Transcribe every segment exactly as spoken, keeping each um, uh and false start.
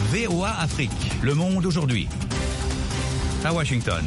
V O A Afrique, Le Monde aujourd'hui. À Washington.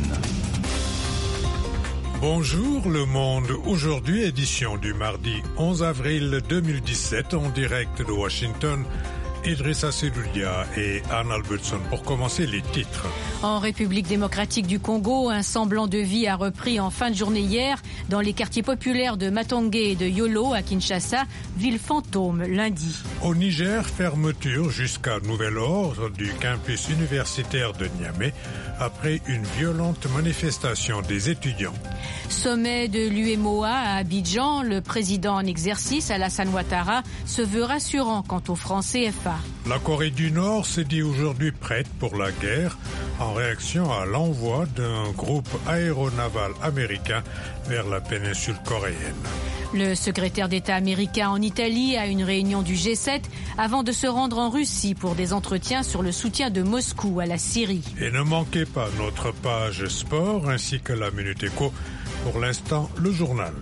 Bonjour Le Monde aujourd'hui, édition du mardi onze avril deux mille dix-sept en direct de Washington. Idrissa Seloudia et Anne Albertson pour commencer les titres. En République démocratique du Congo, un semblant de vie a repris en fin de journée hier dans les quartiers populaires de Matongé et de Yolo à Kinshasa, ville fantôme lundi. Au Niger, fermeture jusqu'à nouvel ordre du campus universitaire de Niamey après une violente manifestation des étudiants. Sommet de l'U E M O A à Abidjan, le président en exercice Alassane Ouattara se veut rassurant quant au franc C F A. La Corée du Nord s'est dit aujourd'hui prête pour la guerre en réaction à l'envoi d'un groupe aéronaval américain vers la péninsule coréenne. Le secrétaire d'État américain en Italie a une réunion du G sept avant de se rendre en Russie pour des entretiens sur le soutien de Moscou à la Syrie. Et ne manquez pas notre page sport ainsi que la Minute Éco. Pour l'instant, le journal.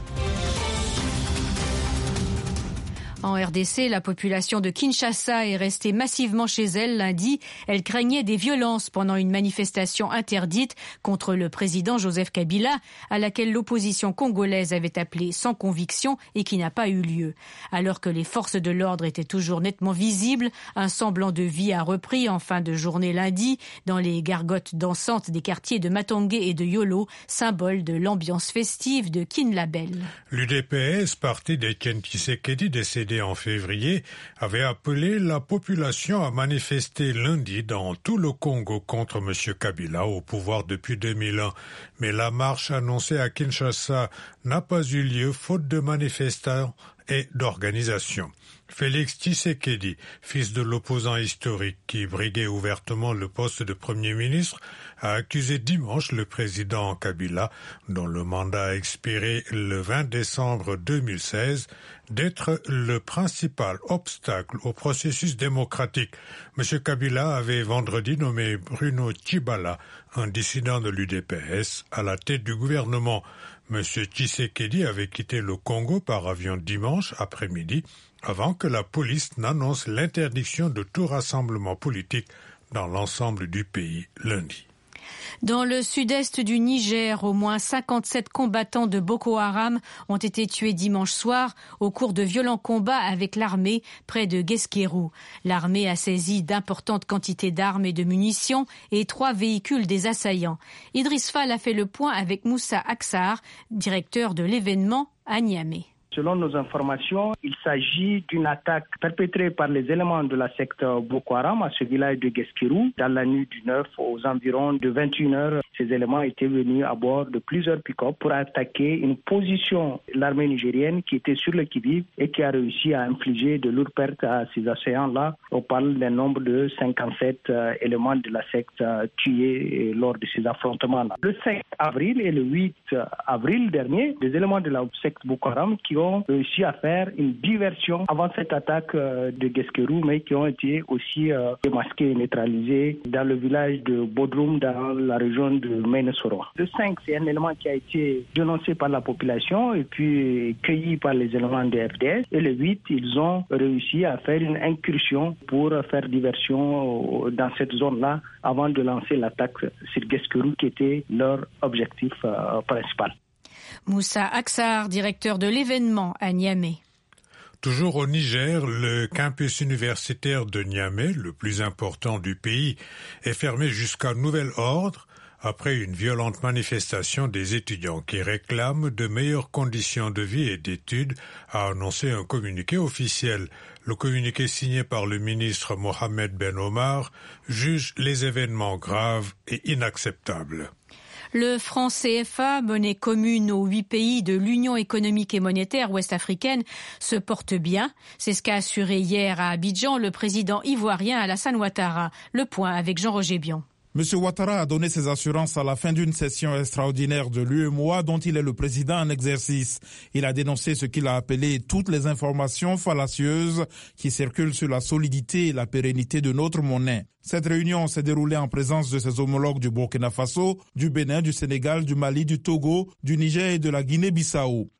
En R D C, la population de Kinshasa est restée massivement chez elle lundi. Elle craignait des violences pendant une manifestation interdite contre le président Joseph Kabila, à laquelle l'opposition congolaise avait appelé sans conviction et qui n'a pas eu lieu. Alors que les forces de l'ordre étaient toujours nettement visibles, un semblant de vie a repris en fin de journée lundi dans les gargotes dansantes des quartiers de Matongé et de Yolo, symbole de l'ambiance festive de Kinlabel. L'U D P S, parti d'Etienne Tshisekedi, décédé en février, avait appelé la population à manifester lundi dans tout le Congo contre M. Kabila au pouvoir depuis deux mille un. Mais la marche annoncée à Kinshasa n'a pas eu lieu faute de manifestants et d'organisation. Félix Tshisekedi, fils de l'opposant historique qui briguait ouvertement le poste de Premier ministre, a accusé dimanche le président Kabila, dont le mandat a expiré le vingt décembre deux mille seize, d'être le principal obstacle au processus démocratique. M. Kabila avait vendredi nommé Bruno Tshibala, un dissident de l'U D P S, à la tête du gouvernement. M. Tshisekedi avait quitté le Congo par avion dimanche après-midi avant que la police n'annonce l'interdiction de tout rassemblement politique dans l'ensemble du pays lundi. Dans le sud-est du Niger, au moins cinquante-sept combattants de Boko Haram ont été tués dimanche soir au cours de violents combats avec l'armée près de Guesquérou. L'armée a saisi d'importantes quantités d'armes et de munitions et trois véhicules des assaillants. Idriss Fall a fait le point avec Moussa Aksar, directeur de l'événement à Niamey. Selon nos informations, il s'agit d'une attaque perpétrée par les éléments de la secte Boko Haram à ce village de Guesquérou. Dans la nuit du neuf, aux environs de vingt et une heures, ces éléments étaient venus à bord de plusieurs pick-up pour attaquer une position de l'armée nigérienne qui était sur le qui-vive et qui a réussi à infliger de lourdes pertes à ces assaillants-là. On parle d'un nombre de cinquante-sept euh, éléments de la secte euh, tués lors de ces affrontements-là. Le cinq avril et le huit avril dernier, des éléments de la secte Boko Haram qui ont ont réussi à faire une diversion avant cette attaque euh, de Guesquérou, mais qui ont été aussi euh, démasqués et neutralisés dans le village de Bodrum, dans la région de Ménesoro. Le cinq, c'est un élément qui a été dénoncé par la population et puis cueilli par les éléments de F D S. Et le huit, ils ont réussi à faire une incursion pour faire diversion dans cette zone-là avant de lancer l'attaque sur Guesquérou, qui était leur objectif euh, principal. Moussa Aksar, directeur de l'événement à Niamey. Toujours au Niger, le campus universitaire de Niamey, le plus important du pays, est fermé jusqu'à nouvel ordre après une violente manifestation des étudiants qui réclament de meilleures conditions de vie et d'études, a annoncé un communiqué officiel. Le communiqué signé par le ministre Mohamed Ben Omar juge les événements graves et inacceptables. Le franc C F A, monnaie commune aux huit pays de l'Union économique et monétaire ouest-africaine, se porte bien. C'est ce qu'a assuré hier à Abidjan le président ivoirien Alassane Ouattara. Le point avec Jean-Roger Bion. M. Ouattara a donné ses assurances à la fin d'une session extraordinaire de l'U E M O A dont il est le président en exercice. Il a dénoncé ce qu'il a appelé toutes les informations fallacieuses qui circulent sur la solidité et la pérennité de notre monnaie. Cette réunion s'est déroulée en présence de ses homologues du Burkina Faso, du Bénin, du Sénégal, du Mali, du Togo, du Niger et de la Guinée-Bissau.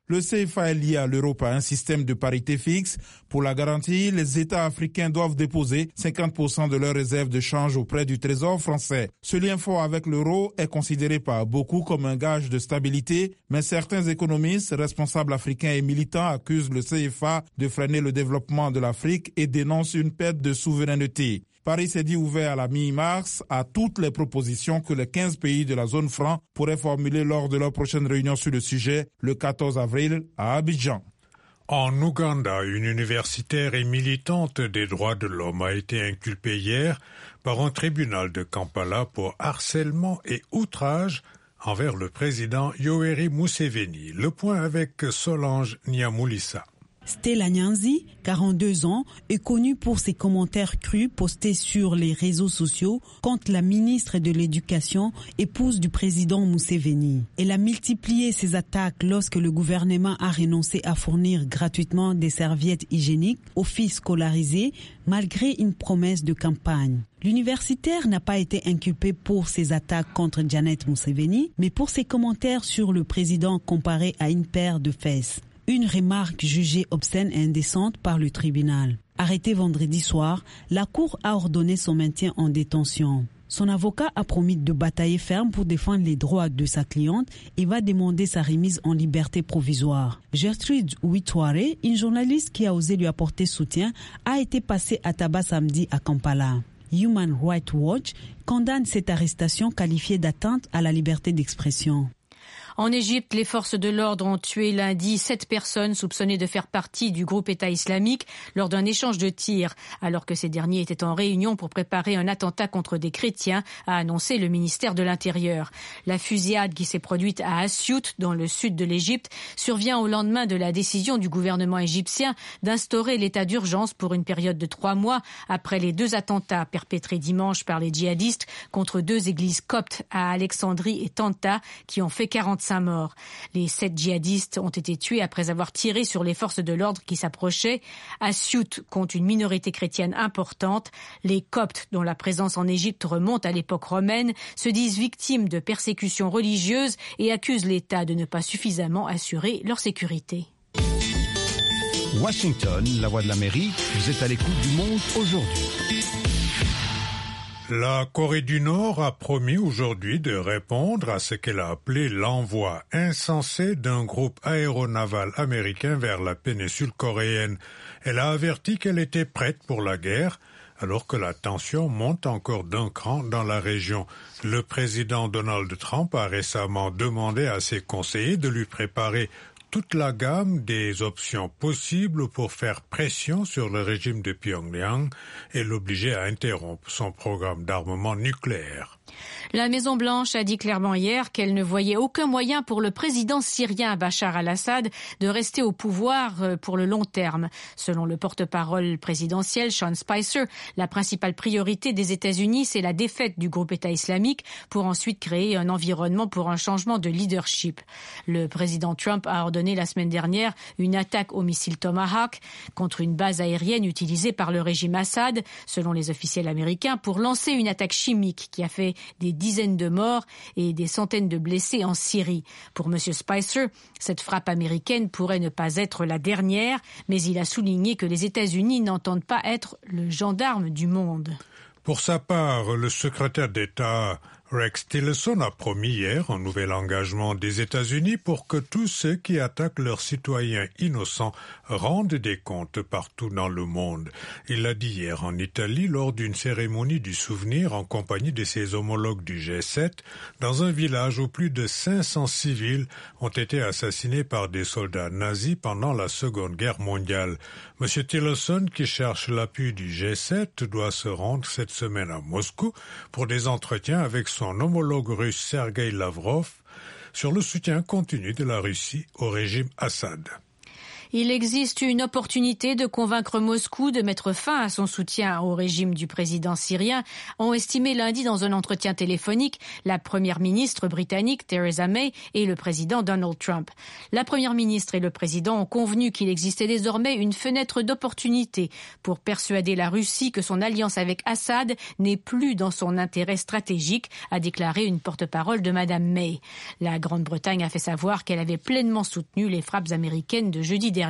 Le C F A est lié à l'euro par un système de parité fixe. Pour la garantie, les États africains doivent déposer cinquante pour cent de leurs réserves de change auprès du Trésor français. Ce lien fort avec l'euro est considéré par beaucoup comme un gage de stabilité, mais certains économistes, responsables africains et militants accusent le C F A de freiner le développement de l'Afrique et dénoncent une perte de souveraineté. Paris s'est dit ouvert à la mi-mars à toutes les propositions que les quinze pays de la zone franc pourraient formuler lors de leur prochaine réunion sur le sujet le quatorze avril à Abidjan. En Ouganda, une universitaire et militante des droits de l'homme a été inculpée hier par un tribunal de Kampala pour harcèlement et outrage envers le président Yoweri Museveni. Le point avec Solange Nyamulisa. Stella Nyanzi, quarante-deux ans, est connue pour ses commentaires crus postés sur les réseaux sociaux contre la ministre de l'Éducation, épouse du président Museveni. Elle a multiplié ses attaques lorsque le gouvernement a renoncé à fournir gratuitement des serviettes hygiéniques aux filles scolarisées, malgré une promesse de campagne. L'universitaire n'a pas été inculpée pour ses attaques contre Janet Museveni, mais pour ses commentaires sur le président comparé à une paire de fesses. Une remarque jugée obscène et indécente par le tribunal. Arrêtée vendredi soir, la Cour a ordonné son maintien en détention. Son avocat a promis de batailler ferme pour défendre les droits de sa cliente et va demander sa remise en liberté provisoire. Gertrude Witware, une journaliste qui a osé lui apporter soutien, a été passée à tabac samedi à Kampala. Human Rights Watch condamne cette arrestation qualifiée d'atteinte à la liberté d'expression. En Égypte, les forces de l'ordre ont tué lundi sept personnes soupçonnées de faire partie du groupe État islamique lors d'un échange de tirs, alors que ces derniers étaient en réunion pour préparer un attentat contre des chrétiens, a annoncé le ministère de l'Intérieur. La fusillade qui s'est produite à Assiout, dans le sud de l'Égypte, survient au lendemain de la décision du gouvernement égyptien d'instaurer l'état d'urgence pour une période de trois mois après les deux attentats perpétrés dimanche par les djihadistes contre deux églises coptes à Alexandrie et Tanta qui ont fait quarante-cinq morts. Les sept djihadistes ont été tués après avoir tiré sur les forces de l'ordre qui s'approchaient. Assiout compte une minorité chrétienne importante. Les Coptes, dont la présence en Égypte remonte à l'époque romaine, se disent victimes de persécutions religieuses et accusent l'État de ne pas suffisamment assurer leur sécurité. Washington, la voix de l'Amérique, vous êtes à l'écoute du monde aujourd'hui. La Corée du Nord a promis aujourd'hui de répondre à ce qu'elle a appelé l'envoi insensé d'un groupe aéronaval américain vers la péninsule coréenne. Elle a averti qu'elle était prête pour la guerre, alors que la tension monte encore d'un cran dans la région. Le président Donald Trump a récemment demandé à ses conseillers de lui préparer toute la gamme des options possibles pour faire pression sur le régime de Pyongyang et l'obliger à interrompre son programme d'armement nucléaire. La Maison-Blanche a dit clairement hier qu'elle ne voyait aucun moyen pour le président syrien Bachar al-Assad de rester au pouvoir pour le long terme. Selon le porte-parole présidentiel Sean Spicer, la principale priorité des États-Unis, c'est la défaite du groupe État islamique pour ensuite créer un environnement pour un changement de leadership. Le président Trump a ordonné la semaine dernière une attaque au missile Tomahawk contre une base aérienne utilisée par le régime Assad, selon les officiels américains, pour lancer une attaque chimique qui a fait des dizaines de morts et des centaines de blessés en Syrie. Pour M. Spicer, cette frappe américaine pourrait ne pas être la dernière, mais il a souligné que les États-Unis n'entendent pas être le gendarme du monde. Pour sa part, le secrétaire d'État Rex Tillerson a promis hier un nouvel engagement des États-Unis pour que tous ceux qui attaquent leurs citoyens innocents rendent des comptes partout dans le monde. Il l'a dit hier en Italie lors d'une cérémonie du souvenir en compagnie de ses homologues du G sept dans un village où plus de cinq cents civils ont été assassinés par des soldats nazis pendant la Seconde Guerre mondiale. Monsieur Tillerson, qui cherche l'appui du G sept, doit se rendre cette semaine à Moscou pour des entretiens avec son homologue russe Sergueï Lavrov sur le soutien continu de la Russie au régime Assad. Il existe une opportunité de convaincre Moscou de mettre fin à son soutien au régime du président syrien, ont estimé lundi dans un entretien téléphonique la première ministre britannique Theresa May et le président Donald Trump. La première ministre et le président ont convenu qu'il existait désormais une fenêtre d'opportunité pour persuader la Russie que son alliance avec Assad n'est plus dans son intérêt stratégique, a déclaré une porte-parole de Madame May. La Grande-Bretagne a fait savoir qu'elle avait pleinement soutenu les frappes américaines de jeudi dernier.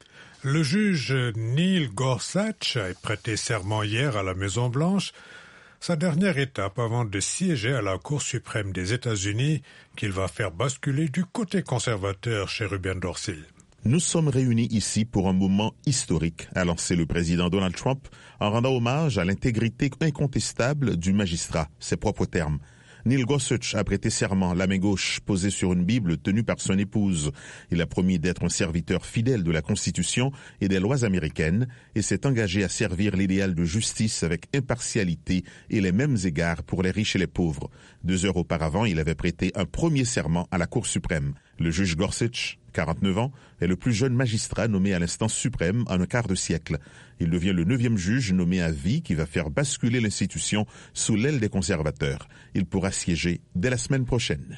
Le juge Neil Gorsuch a prêté serment hier à la Maison-Blanche, sa dernière étape avant de siéger à la Cour suprême des États-Unis, qu'il va faire basculer du côté conservateur chez Ruben Dorsey. Nous sommes réunis ici pour un moment historique, a lancé le président Donald Trump en rendant hommage à l'intégrité incontestable du magistrat, ses propres termes. Neil Gorsuch a prêté serment, la main gauche posée sur une Bible tenue par son épouse. Il a promis d'être un serviteur fidèle de la Constitution et des lois américaines et s'est engagé à servir l'idéal de justice avec impartialité et les mêmes égards pour les riches et les pauvres. Deux heures auparavant, il avait prêté un premier serment à la Cour suprême. Le juge Gorsuch, quarante-neuf ans, est le plus jeune magistrat nommé à l'instance suprême en un quart de siècle. Il devient le neuvième juge nommé à vie qui va faire basculer l'institution sous l'aile des conservateurs. Il pourra siéger dès la semaine prochaine.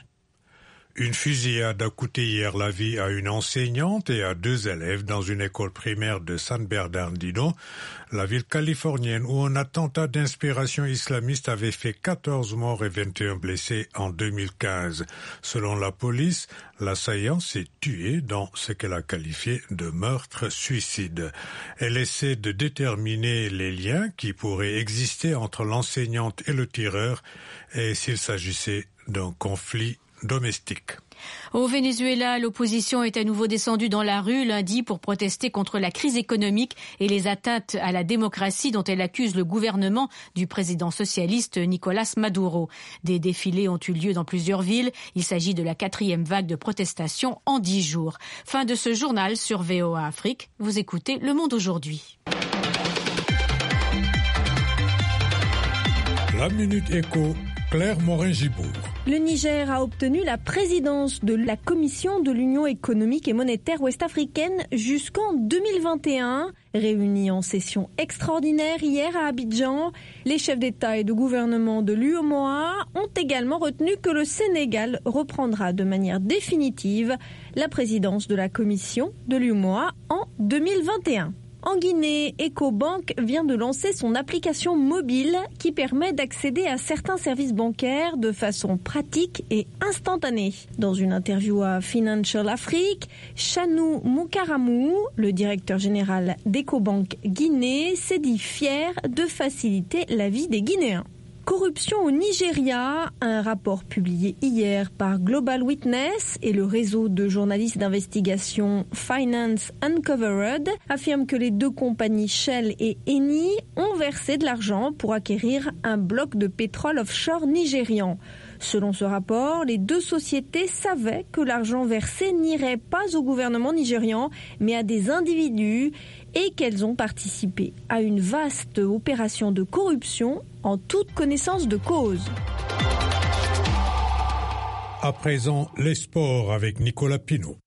Une fusillade a coûté hier la vie à une enseignante et à deux élèves dans une école primaire de San Bernardino, la ville californienne où un attentat d'inspiration islamiste avait fait quatorze morts et vingt et un blessés en deux mille quinze. Selon la police, l'assaillant s'est tué dans ce qu'elle a qualifié de meurtre-suicide. Elle essaie de déterminer les liens qui pourraient exister entre l'enseignante et le tireur et s'il s'agissait d'un conflit domestique. Au Venezuela, l'opposition est à nouveau descendue dans la rue lundi pour protester contre la crise économique et les atteintes à la démocratie dont elle accuse le gouvernement du président socialiste Nicolás Maduro. Des défilés ont eu lieu dans plusieurs villes. Il s'agit de la quatrième vague de protestations en dix jours. Fin de ce journal sur V O A Afrique. Vous écoutez Le Monde aujourd'hui. La Minute Éco, Claire Morin-Gibourg. Le Niger a obtenu la présidence de la Commission de l'Union économique et monétaire ouest-africaine jusqu'en deux mille vingt et un. Réunis en session extraordinaire hier à Abidjan, les chefs d'État et de gouvernement de l'U E M O A ont également retenu que le Sénégal reprendra de manière définitive la présidence de la Commission de l'U E M O A en deux mille vingt et un. En Guinée, EcoBank vient de lancer son application mobile qui permet d'accéder à certains services bancaires de façon pratique et instantanée. Dans une interview à Financial Afrique, Chanou Moukaramou, le directeur général d'EcoBank Guinée, s'est dit fier de faciliter la vie des Guinéens. Corruption au Nigeria, un rapport publié hier par Global Witness et le réseau de journalistes d'investigation Finance Uncovered affirme que les deux compagnies Shell et Eni ont versé de l'argent pour acquérir un bloc de pétrole offshore nigérian. Selon ce rapport, les deux sociétés savaient que l'argent versé n'irait pas au gouvernement nigérian, mais à des individus et qu'elles ont participé à une vaste opération de corruption en toute connaissance de cause. À présent, les sports avec Nicolas Pinault.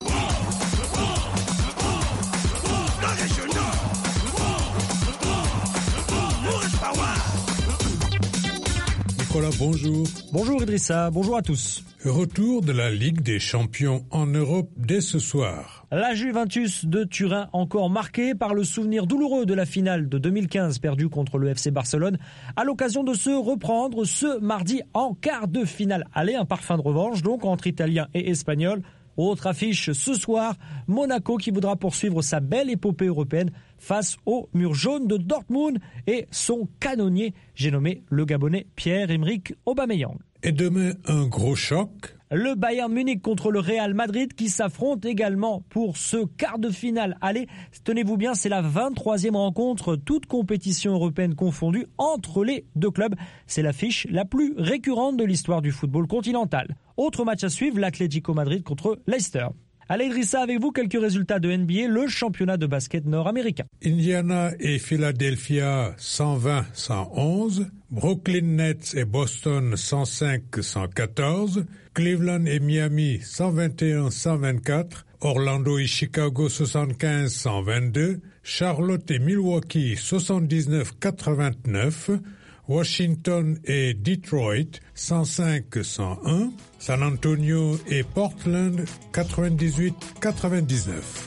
Nicolas, bonjour. Bonjour Idrissa, bonjour à tous. Retour de la Ligue des champions en Europe dès ce soir. La Juventus de Turin, encore marquée par le souvenir douloureux de la finale de deux mille quinze perdue contre le F C Barcelone, à l'occasion de se reprendre ce mardi en quart de finale. Allez, un parfum de revanche donc entre Italiens et Espagnols. Autre affiche ce soir, Monaco qui voudra poursuivre sa belle épopée européenne face au mur jaune de Dortmund et son canonnier, j'ai nommé le Gabonais Pierre-Emerick Aubameyang. Et demain, un gros choc. Le Bayern Munich contre le Real Madrid qui s'affrontent également pour ce quart de finale. Allez, tenez-vous bien, c'est la vingt-troisième rencontre, toute compétition européenne confondue, entre les deux clubs. C'est l'affiche la plus récurrente de l'histoire du football continental. Autre match à suivre, l'Atlético Madrid contre Leicester. Allez Idrissa, avec vous quelques résultats de N B A, le championnat de basket nord-américain. Indiana et Philadelphia cent vingt à cent onze, Brooklyn Nets et Boston cent cinq à cent quatorze, Cleveland et Miami cent vingt et un à cent vingt-quatre, Orlando et Chicago soixante-quinze cent vingt-deux, Charlotte et Milwaukee soixante-dix-neuf quatre-vingt-neuf, Washington et Detroit cent cinq cent un, San Antonio et Portland quatre-vingt-dix-huit quatre-vingt-dix-neuf.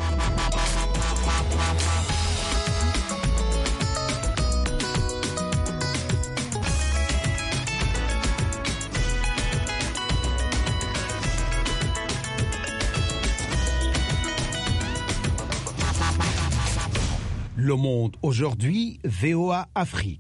Le Monde aujourd'hui, V O A Afrique.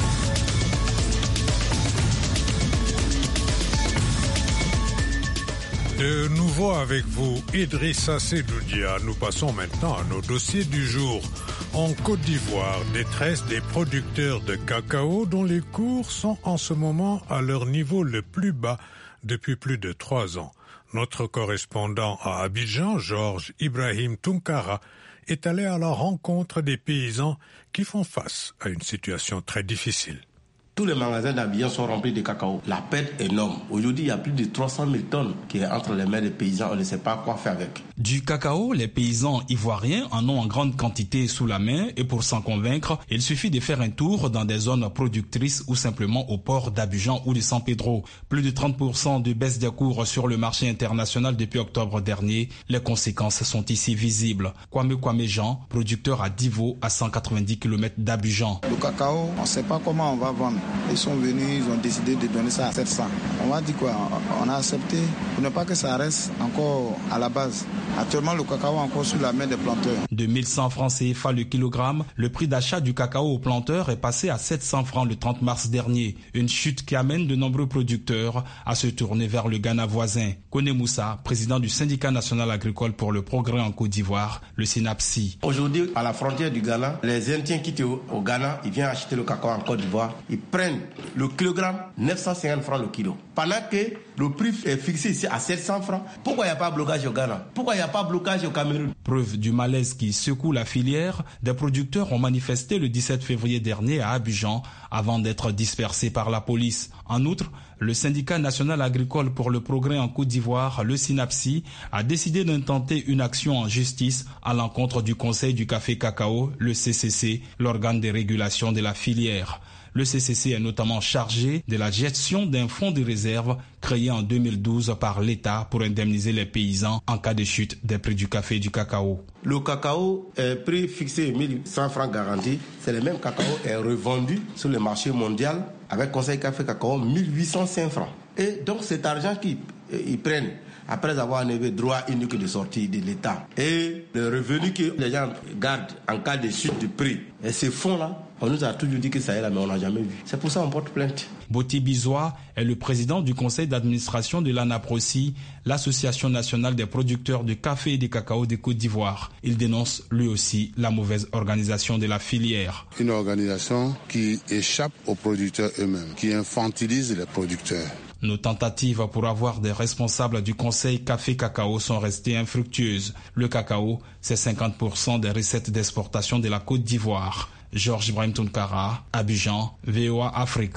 De nouveau avec vous, Idrissa Sedoudia. Nous passons maintenant à nos dossiers du jour. En Côte d'Ivoire, détresse des producteurs de cacao dont les cours sont en ce moment à leur niveau le plus bas depuis plus de trois ans. Notre correspondant à Abidjan, Georges Ibrahim Tunkara, est allé à la rencontre des paysans qui font face à une situation très difficile. Tous les magasins d'Abidjan sont remplis de cacao. La perte est énorme. Aujourd'hui, il y a plus de trois cent mille tonnes qui est entre les mains des paysans. On ne sait pas quoi faire avec. Du cacao, les paysans ivoiriens en ont en grande quantité sous la main et pour s'en convaincre, il suffit de faire un tour dans des zones productrices ou simplement au port d'Abidjan ou de San Pedro. Plus de trente pour cent de baisse des cours sur le marché international depuis octobre dernier. Les conséquences sont ici visibles. Kwame Kwame Jean, producteur à Divo, à cent quatre-vingt-dix kilomètres d'Abidjan. Le cacao, on ne sait pas comment on va vendre. Ils sont venus, ils ont décidé de donner ça à sept cents. On va dire quoi? On a accepté pour ne pas que ça reste encore à la base. Actuellement, le cacao est encore sous la main des planteurs. De mille cent francs C F A le kilogramme, le prix d'achat du cacao aux planteurs est passé à sept cents francs le trente mars dernier. Une chute qui amène de nombreux producteurs à se tourner vers le Ghana voisin. Kone Moussa, président du syndicat national agricole pour le progrès en Côte d'Ivoire, le SYNAPSI. Aujourd'hui, à la frontière du Ghana, les Indiens qui étaient au Ghana, ils viennent acheter le cacao en Côte d'Ivoire. Ils prennent le kilogramme neuf cent cinquante francs le kilo. Pendant que le prix est fixé ici à sept cents francs, pourquoi il n'y a pas de blocage au Ghana? Pourquoi il n'y a pas de blocage au Cameroun? Preuve du malaise qui secoue la filière, des producteurs ont manifesté le dix-sept février dernier à Abidjan avant d'être dispersés par la police. En outre, le syndicat national agricole pour le progrès en Côte d'Ivoire, le SYNAPSI, a décidé d'intenter une action en justice à l'encontre du Conseil du café cacao, le C C C, l'organe de régulation de la filière. Le C C C est notamment chargé de la gestion d'un fonds de réserve créé en deux mille douze par l'État pour indemniser les paysans en cas de chute des prix du café et du cacao. Le cacao est prix fixé mille cent francs garantis. C'est le même cacao est revendu sur le marché mondial avec Conseil Café Cacao mille huit cent cinq francs. Et donc cet argent qu'ils ils prennent après avoir enlevé droit unique de sortie de l'État et le revenu que les gens gardent en cas de chute du prix. Et ces fonds-là, on nous a toujours dit que ça est là, mais on n'a jamais vu. C'est pour ça qu'on porte plainte. Boti Bizois est le président du conseil d'administration de l'ANAPROCI, l'association nationale des producteurs de café et de cacao de Côte d'Ivoire. Il dénonce lui aussi la mauvaise organisation de la filière. Une organisation qui échappe aux producteurs eux-mêmes, qui infantilise les producteurs. Nos tentatives pour avoir des responsables du conseil café-cacao sont restées infructueuses. Le cacao, c'est cinquante pour cent des recettes d'exportation de la Côte d'Ivoire. Georges Ibrahim Tunkara, Abidjan, V O A Afrique.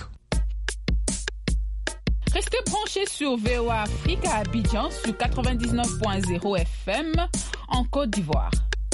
Restez branchés sur V O A Afrique à Abidjan sur quatre-vingt-dix-neuf point zéro F M en Côte d'Ivoire.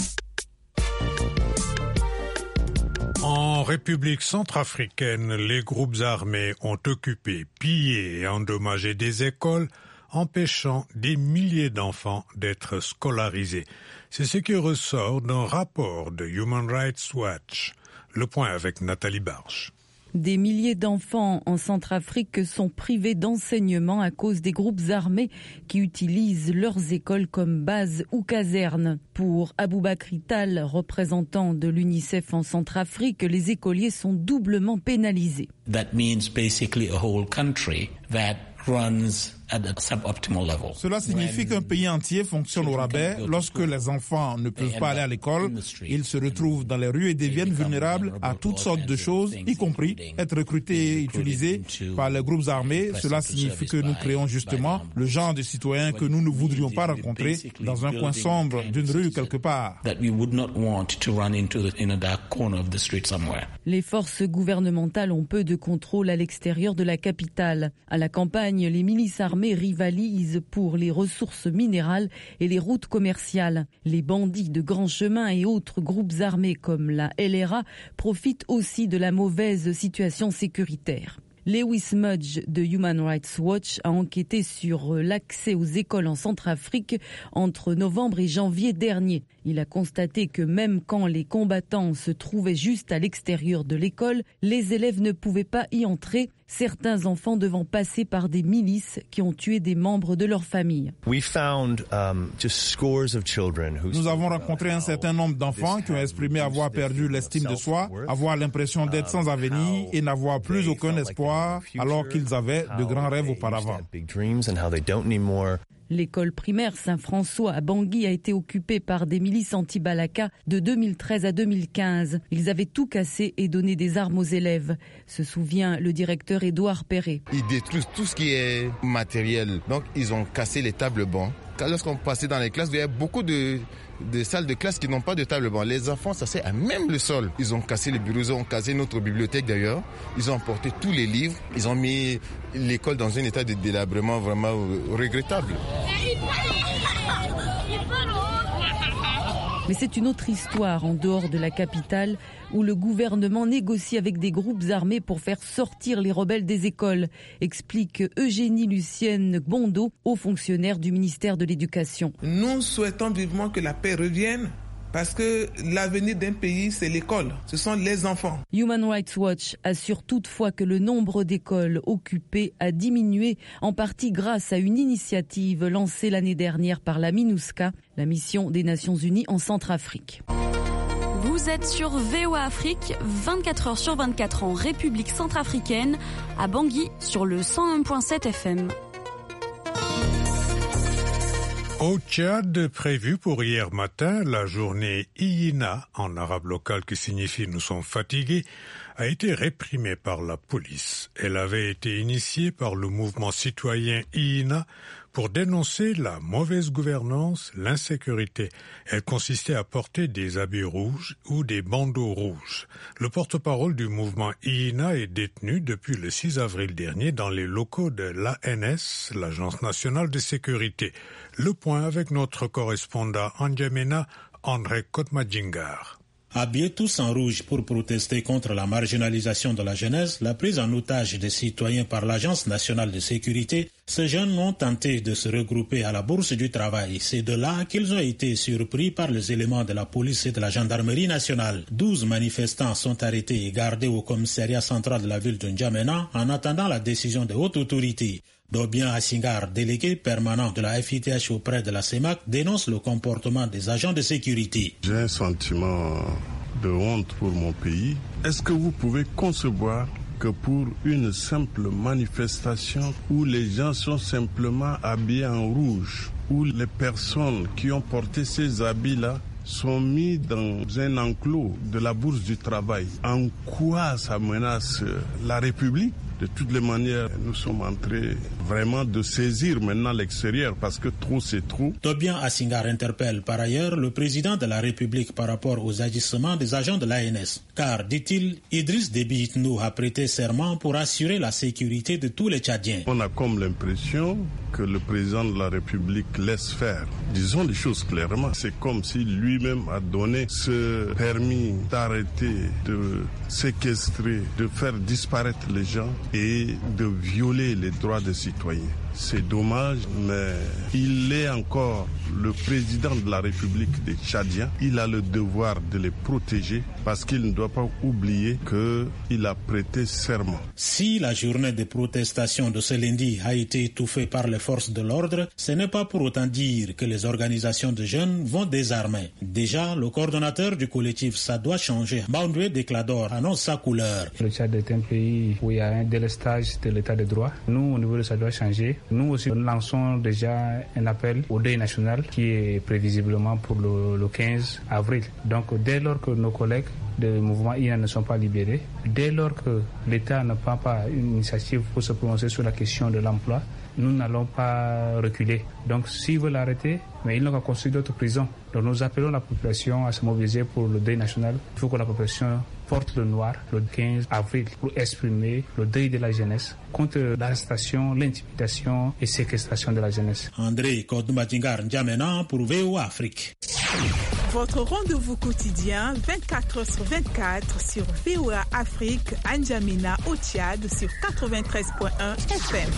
En République centrafricaine, les groupes armés ont occupé, pillé et endommagé des écoles, empêchant des milliers d'enfants d'être scolarisés. C'est ce qui ressort d'un rapport de Human Rights Watch. Le point avec Nathalie Barge. Des milliers d'enfants en Centrafrique sont privés d'enseignement à cause des groupes armés qui utilisent leurs écoles comme base ou caserne. Pour Aboubakry Tal, représentant de l'UNICEF en Centrafrique, les écoliers sont doublement pénalisés. That means basically a whole country that runs at a suboptimal level. Cela signifie qu'un pays entier fonctionne au rabais. Lorsque les enfants ne peuvent pas aller à l'école, ils se retrouvent dans les rues et deviennent vulnérables à toutes sortes de choses, y compris être recrutés et utilisés par les groupes armés. Cela signifie que nous créons justement le genre de citoyens que nous ne voudrions pas rencontrer dans un coin sombre d'une rue quelque part. Les forces gouvernementales ont peu de contrôle à l'extérieur de la capitale. À la campagne, les milices armées armées rivalisent pour les ressources minérales et les routes commerciales. Les bandits de grands chemins et autres groupes armés comme la L R A profitent aussi de la mauvaise situation sécuritaire. Lewis Mudge de Human Rights Watch a enquêté sur l'accès aux écoles en Centrafrique entre novembre et janvier dernier. Il a constaté que même quand les combattants se trouvaient juste à l'extérieur de l'école, les élèves ne pouvaient pas y entrer, certains enfants devant passer par des milices qui ont tué des membres de leur famille. Nous avons rencontré un certain nombre d'enfants qui ont exprimé avoir perdu l'estime de soi, avoir l'impression d'être sans avenir et n'avoir plus aucun espoir alors qu'ils avaient de grands rêves auparavant. L'école primaire Saint-François à Bangui a été occupée par des milices anti-Balaka de deux mille treize à deux mille quinze. Ils avaient tout cassé et donné des armes aux élèves, se souvient le directeur Édouard Perret. Ils détruisent tout ce qui est matériel. Donc ils ont cassé les tables bancs. Lorsqu'on passait dans les classes, il y a beaucoup de, de salles de classe qui n'ont pas de table banc. Les enfants s'assoient à même le sol. Ils ont cassé les bureaux, ils ont cassé notre bibliothèque d'ailleurs. Ils ont emporté tous les livres. Ils ont mis l'école dans un état de délabrement vraiment regrettable. Mais c'est une autre histoire en dehors de la capitale où le gouvernement négocie avec des groupes armés pour faire sortir les rebelles des écoles, explique Eugénie Lucienne Bondo, haut fonctionnaire du ministère de l'Éducation. Nous souhaitons vivement que la paix revienne. Parce que l'avenir d'un pays, c'est l'école, ce sont les enfants. Human Rights Watch assure toutefois que le nombre d'écoles occupées a diminué, en partie grâce à une initiative lancée l'année dernière par la MINUSCA, la mission des Nations Unies en Centrafrique. Vous êtes sur V O A Afrique, vingt-quatre heures sur vingt-quatre en République centrafricaine, à Bangui sur le cent un virgule sept F M. Au Tchad, prévu pour hier matin, la journée Iyina, en arabe local qui signifie « nous sommes fatigués », a été réprimée par la police. Elle avait été initiée par le mouvement citoyen Iyina pour dénoncer la mauvaise gouvernance, l'insécurité. Elle consistait à porter des habits rouges ou des bandeaux rouges. Le porte-parole du mouvement Iyina est détenu depuis le six avril dernier dans les locaux de l'A N S, l'Agence nationale de sécurité. Le point avec notre correspondant en N'Djamena, André Kotmadjingar. Habillés tous en rouge pour protester contre la marginalisation de la jeunesse, la prise en otage des citoyens par l'Agence nationale de sécurité, ces jeunes ont tenté de se regrouper à la Bourse du Travail. C'est de là qu'ils ont été surpris par les éléments de la police et de la gendarmerie nationale. Douze manifestants sont arrêtés et gardés au commissariat central de la ville de N'Djamena en attendant la décision de haute autorité. Dobien Assingar, délégué permanent de la F I T H auprès de la C E M A C, dénonce le comportement des agents de sécurité. J'ai un sentiment de honte pour mon pays. Est-ce que vous pouvez concevoir que pour une simple manifestation où les gens sont simplement habillés en rouge, où les personnes qui ont porté ces habits-là sont mis dans un enclos de la Bourse du Travail, en quoi ça menace la République? De toutes les manières, nous sommes en train vraiment de saisir maintenant l'extérieur parce que trop c'est trop. Tobian Assingar interpelle par ailleurs le président de la République par rapport aux agissements des agents de l'A N S. Car, dit-il, Idriss Déby Itno a prêté serment pour assurer la sécurité de tous les Tchadiens. On a comme l'impression que le président de la République laisse faire. Disons les choses clairement. C'est comme si lui-même a donné ce permis d'arrêter, de séquestrer, de faire disparaître les gens et de violer les droits des citoyens. C'est dommage, mais il est encore le président de la République des Tchadiens. Il a le devoir de les protéger parce qu'il ne doit pas oublier qu'il a prêté serment. Si la journée de protestation de ce lundi a été étouffée par les forces de l'ordre, ce n'est pas pour autant dire que les organisations de jeunes vont désarmer. Déjà, le coordonnateur du collectif Ça doit changer, Maundoué Déclador, annonce sa couleur. Le Tchad est un pays où il y a un délestage de l'état de droit. Nous, au niveau de Ça doit changer, nous aussi, nous lançons déjà un appel au deuil national qui est prévisiblement pour le, le quinze avril. Donc, dès lors que nos collègues du mouvement I A ne sont pas libérés, dès lors que l'État ne prend pas une initiative pour se prononcer sur la question de l'emploi, nous n'allons pas reculer. Donc, s'ils veulent l'arrêter, mais ils n'ont qu'à construire d'autres prisons. Donc, nous appelons la population à se mobiliser pour le deuil national. Il faut que la population porte le noir le quinze avril pour exprimer le deuil de la jeunesse contre l'arrestation, l'intimidation et séquestration de la jeunesse. André Kodoumatingar N'Djamena pour V O A Afrique. Votre rendez-vous quotidien vingt-quatre heures sur vingt-quatre sur V O A Afrique, à N'Djamena au Tchad sur quatre-vingt-treize point un F M.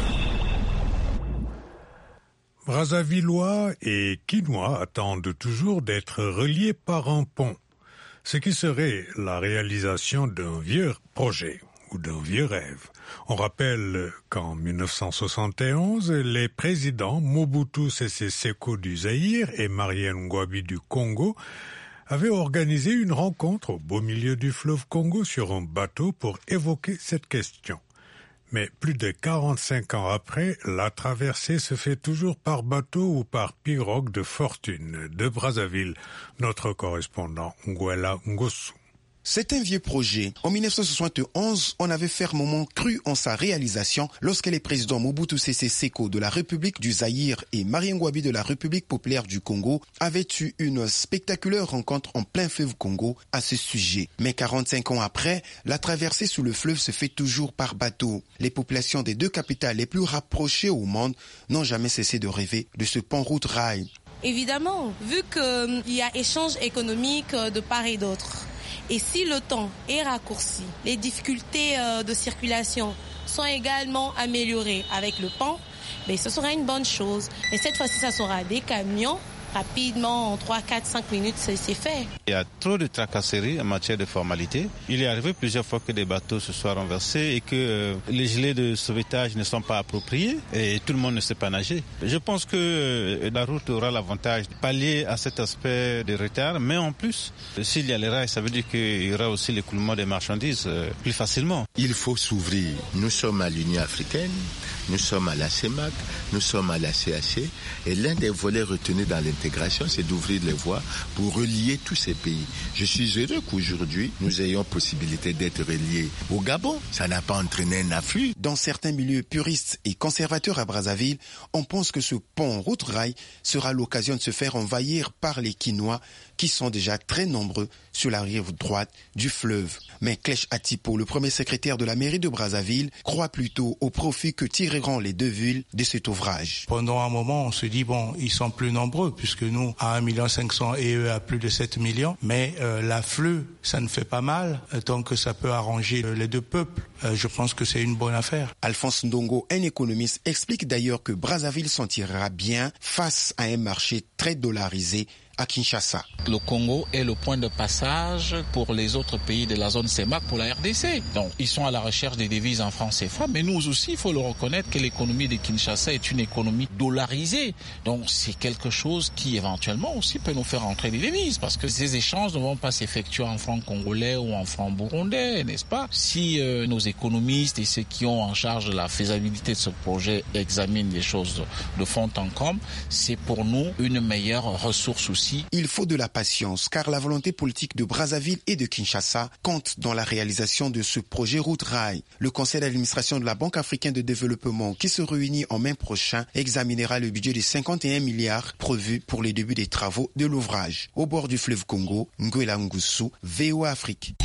Brazzavillois et Quinois attendent toujours d'être reliés par un pont, ce qui serait la réalisation d'un vieux projet ou d'un vieux rêve. On rappelle qu'en mille neuf cent soixante et onze, les présidents Mobutu Sese Seko du Zaïre et Marien Ngouabi du Congo avaient organisé une rencontre au beau milieu du fleuve Congo sur un bateau pour évoquer cette question. Mais plus de quarante-cinq ans après, la traversée se fait toujours par bateau ou par pirogue de fortune. De Brazzaville, notre correspondant Nguela Ngossou. C'est un vieux projet. En mille neuf cent soixante et onze, on avait fermement cru en sa réalisation lorsque les présidents Mobutu Sese Seko de la République du Zaïre et Marien Ngouabi de la République populaire du Congo avaient eu une spectaculaire rencontre en plein fleuve Congo à ce sujet. Mais quarante-cinq ans après, la traversée sous le fleuve se fait toujours par bateau. Les populations des deux capitales les plus rapprochées au monde n'ont jamais cessé de rêver de ce pont route rail. Évidemment, vu qu'il y a échange économique de part et d'autre. Et si le temps est raccourci, les difficultés de circulation sont également améliorées avec le pont, mais ce sera une bonne chose. Et cette fois-ci, ça sera des camions. Rapidement, en trois, quatre, cinq minutes, c'est fait. Il y a trop de tracasseries en matière de formalité. Il est arrivé plusieurs fois que des bateaux se soient renversés et que euh, les gilets de sauvetage ne sont pas appropriés et tout le monde ne sait pas nager. Je pense que euh, la route aura l'avantage de pallier à cet aspect de retard, mais en plus, s'il y a les rails, ça veut dire qu'il y aura aussi l'écoulement des marchandises euh, plus facilement. Il faut s'ouvrir. Nous sommes à l'Union africaine, nous sommes à la CEMAC, nous sommes à la C A C et l'un des volets retenus dans l'intégration, c'est d'ouvrir les voies pour relier tous ces pays. Je suis heureux qu'aujourd'hui, nous ayons possibilité d'être reliés au Gabon. Ça n'a pas entraîné un afflux. Dans certains milieux puristes et conservateurs à Brazzaville, on pense que ce pont route-rail sera l'occasion de se faire envahir par les Quinois qui sont déjà très nombreux sur la rive droite du fleuve. Mais Clèche Atipo, le premier secrétaire de la mairie de Brazzaville, croit plutôt au profit que tireront les deux villes de cet ouvrage. Pendant un moment, on se dit, bon, ils sont plus nombreux, puisque nous, à un million cinq cents et eux à plus de sept millions, mais euh, l'afflux, ça ne fait pas mal, tant que ça peut arranger les deux peuples. Euh, je pense que c'est une bonne affaire. Alphonse Ndongo, un économiste, explique d'ailleurs que Brazzaville s'en tirera bien face à un marché très dollarisé à Kinshasa. Le Congo est le point de passage pour les autres pays de la zone CEMAC pour la R D C. Donc, ils sont à la recherche des devises en francs C F A, mais nous aussi, il faut le reconnaître que l'économie de Kinshasa est une économie dollarisée. Donc, c'est quelque chose qui, éventuellement, aussi peut nous faire entrer des devises, parce que ces échanges ne vont pas s'effectuer en francs congolais ou en francs burundais, n'est-ce pas? Si euh, nos économistes et ceux qui ont en charge la faisabilité de ce projet examinent les choses de, de fond en comble, c'est pour nous une meilleure ressource aussi. Il faut de la patience, car la volonté politique de Brazzaville et de Kinshasa compte dans la réalisation de ce projet route-rail. Le conseil d'administration de la Banque africaine de développement, qui se réunit en mai prochain, examinera le budget de cinquante et un milliards prévu pour les débuts des travaux de l'ouvrage. Au bord du fleuve Congo, Nguela Ngossou, V O A Afrique.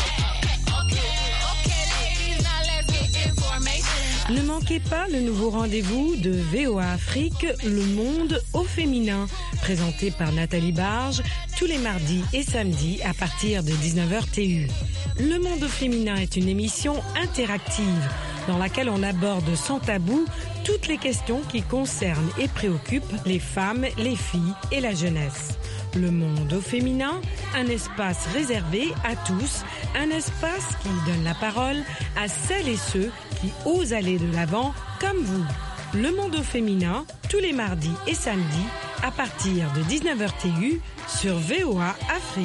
Ne manquez pas le nouveau rendez-vous de V O A Afrique, le monde au féminin, présenté par Nathalie Barge tous les mardis et samedis à partir de dix-neuf heures T U. Le monde au féminin est une émission interactive dans laquelle on aborde sans tabou toutes les questions qui concernent et préoccupent les femmes, les filles et la jeunesse. Le monde au féminin, un espace réservé à tous, un espace qui donne la parole à celles et ceux qui osent aller de l'avant comme vous. Le monde au féminin, tous les mardis et samedis à partir de dix-neuf heures T U sur V O A Afrique.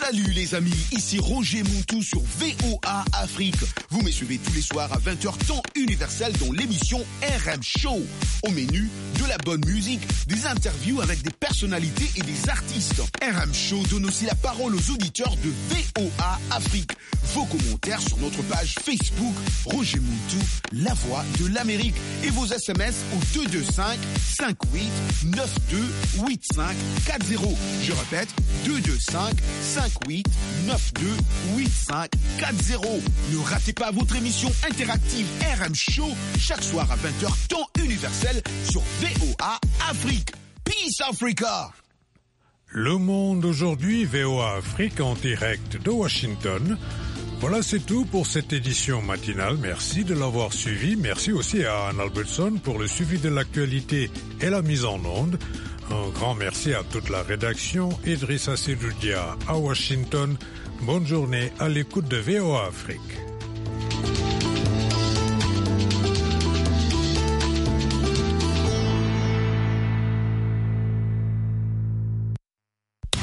Salut les amis, ici Roger Montou sur V O A Afrique. Vous me suivez tous les soirs à vingt heures temps universel dans l'émission R M Show. Au menu, de la bonne musique, des interviews avec des personnalités et des artistes. R M Show donne aussi la parole aux auditeurs de V O A Afrique. Vos commentaires sur notre page Facebook Roger Montou, la voix de l'Amérique. Et vos S M S au deux deux cinq, cinq huit, neuf deux, huit cinq quatre zéro. Je répète, deux deux cinq, cinq huit, neuf deux, huit cinq quatre zéro. Ne ratez pas votre émission interactive R M Show chaque soir à vingt heures temps universel sur V O A Afrique. Peace Africa! Le Monde aujourd'hui, V O A Afrique en direct de Washington. Voilà, c'est tout pour cette édition matinale. Merci de l'avoir suivi. Merci aussi à Anne Albertson pour le suivi de l'actualité et la mise en onde. Un grand merci à toute la rédaction. Idrissa Sedoudia à Washington. Bonne journée à l'écoute de V O A Afrique.